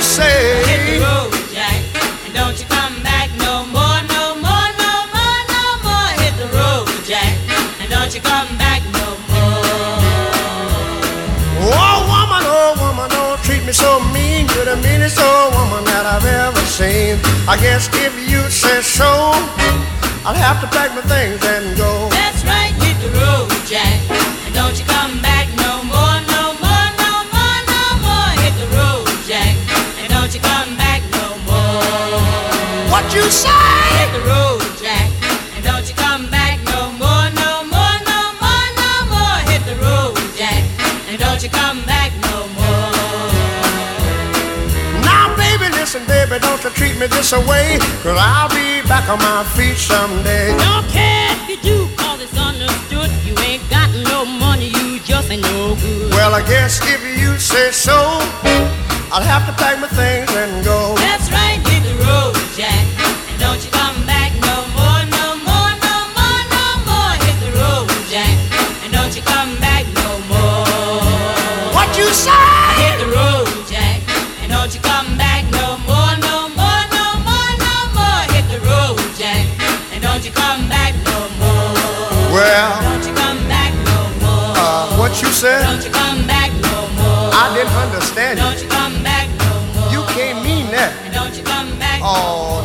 say? Hit the road, Jack, and don't you come back no more, no more, no more, no more. Hit the road, Jack, and don't you come back no more. Oh woman, don't treat me so mean. You're the meanest old woman that I've ever seen. I guess if you say so, I'll have to pack my things and go. That's right, hit the road, Jack, and don't you come back no more, no more, no more, no more. Hit the road, Jack, and don't you come back no more. What you say? Hit the road, Jack, and don't you come back no more, no more, no more, no more. Hit the road, Jack, and don't you come back no more. Now baby, listen baby, don't you treat me this away, 'cause I'll be back on my feet someday. Don't care if you do, 'cause it's understood. You ain't got no money, you just ain't no good. Well, I guess if you say so, I'll have to pack my things and go. That's right, hit the road, Jack, and don't you come back no more, no more, no more, no more. Hit the road, Jack, and don't you come back no more. What you say? Hit the road, Jack, and don't you come back no more, no more, no more, no more. Hit the road, Jack, and don't you come back no more. Well, Don't you come back no more. What you said? Don't you come back no more. I didn't understand Don't it. you come back no more. You can't mean that. And don't you come back no Oh,